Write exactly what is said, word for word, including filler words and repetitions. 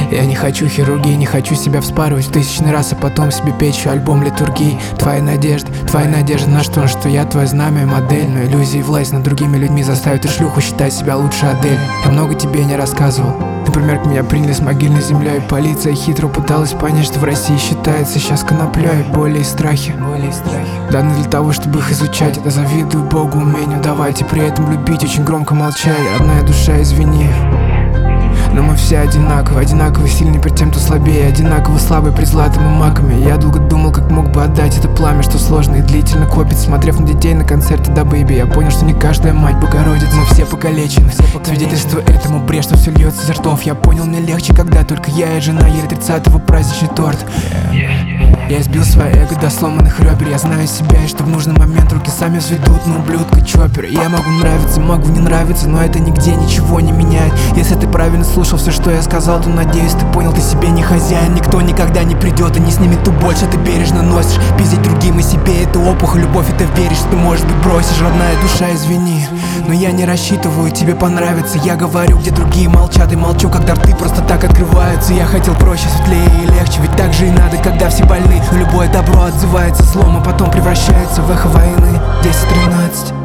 Я не хочу хирургии, не хочу себя вспарывать в тысячный раз, а потом себе печь альбом литургии. Твои надежды, твои надежды на что? Что я твое знамя и модель, но иллюзии власть над другими людьми заставит и шлюху считать себя лучше Адель. Я много тебе не рассказывал. Например, меня приняли с могильной землей. Полиция хитро пыталась понять, что в России считается сейчас коноплей. Боли и страхи, боли и страхи даны для того, чтобы их изучать. Это завидую Богу умению давать и при этом любить, очень громко молчать. Родная душа, извини, но мы все одинаковы, одинаково сильны перед тем, кто слабее, одинаково слабы перед златом и маками. Я долго думал, как мог бы отдать это пламя, что сложно и длительно копится. Смотрев на детей на концерте Да Бэйби, я понял, что не каждая мать Богородица, но все покалечены. Свидетельство этому бред, что все льется изо ртов. Я понял, мне легче, когда только я и жена ели тридцатого праздничный торт. Я избил свое эго до сломанных ребер. Я знаю себя, и что в нужный момент руки сами взведут на ублюдка чоппер. Я могу нравиться, могу не нравиться, но это нигде ничего не меняет. Если ты правильно слушал все, что я сказал, то надеюсь, ты понял, ты себе не хозяин. Никто никогда не придет и не снимет ту боль, что ты бережно носишь. Пиздить другим и себе — это опухоль, любовь, и ты веришь, что ты, может быть, бросишь. Родная душа, извини, но я не рассчитываю тебе понравится. Я говорю, где другие молчат, и молчу, когда рты просто так открываются. Я хотел проще, светлее и легче, ведь так же и надо, когда все больны. Но любое добро отзывается злом, а потом превращается в эхо войны. Десять тринадцать